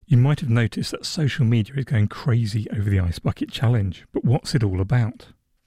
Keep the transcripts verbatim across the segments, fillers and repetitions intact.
You might have noticed that social media is going crazy over the Ice Bucket Challenge, but what's it all about?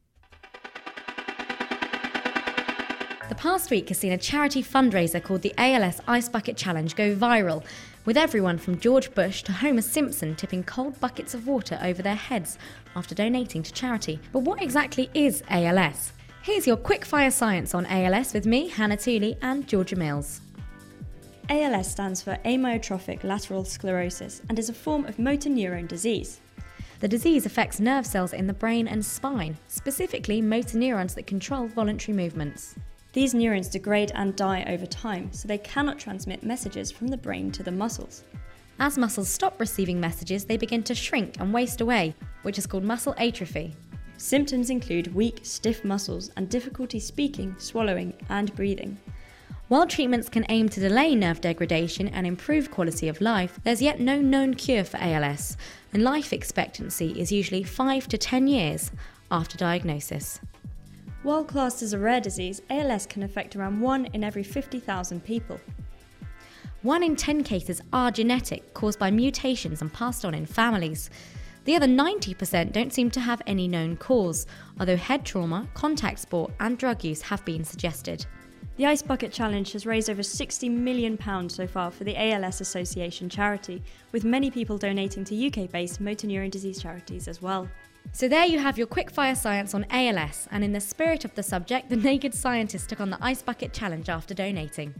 The past week has seen a charity fundraiser called the A L S Ice Bucket Challenge go viral, with everyone from George Bush to Homer Simpson tipping cold buckets of water over their heads after donating to charity. But what exactly is A L S? Here's your quickfire science on A L S with me, Hannah Tooley, and Georgia Mills. A L S stands for amyotrophic lateral sclerosis and is a form of motor neurone disease. The disease affects nerve cells in the brain and spine, specifically motor neurons that control voluntary movements. These neurons degrade and die over time, so they cannot transmit messages from the brain to the muscles. As muscles stop receiving messages, they begin to shrink and waste away, which is called muscle atrophy. Symptoms include weak, stiff muscles and difficulty speaking, swallowing, and breathing. While treatments can aim to delay nerve degradation and improve quality of life, there's yet no known cure for A L S, and life expectancy is usually five to ten years after diagnosis. While classed as a rare disease, A L S can affect around one in every fifty thousand people. One in ten cases are genetic, caused by mutations and passed on in families. The other ninety percent don't seem to have any known cause, although head trauma, contact sport and drug use have been suggested. The Ice Bucket Challenge has raised over sixty million pounds so far for the A L S Association charity, with many people donating to U K-based motor neurone disease charities as well. So there you have your quickfire science on A L S, and in the spirit of the subject, the Naked Scientist took on the Ice Bucket Challenge after donating.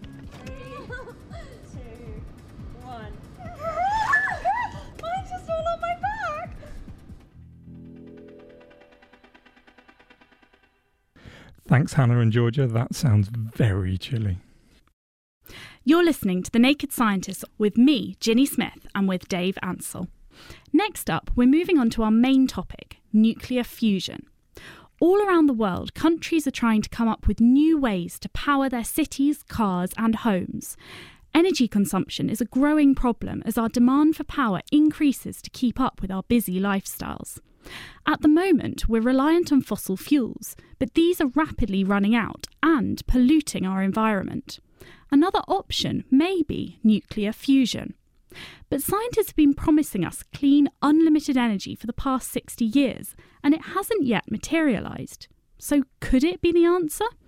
Thanks, Hannah and Georgia. That sounds very chilly. You're listening to The Naked Scientist with me, Ginny Smith, and with Dave Ansell. Next up, we're moving on to our main topic, nuclear fusion. All around the world, countries are trying to come up with new ways to power their cities, cars, and homes. Energy consumption is a growing problem as our demand for power increases to keep up with our busy lifestyles. At the moment, we're reliant on fossil fuels, but these are rapidly running out and polluting our environment. Another option may be nuclear fusion. But scientists have been promising us clean, unlimited energy for the past sixty years, and it hasn't yet materialised. So could it be the answer?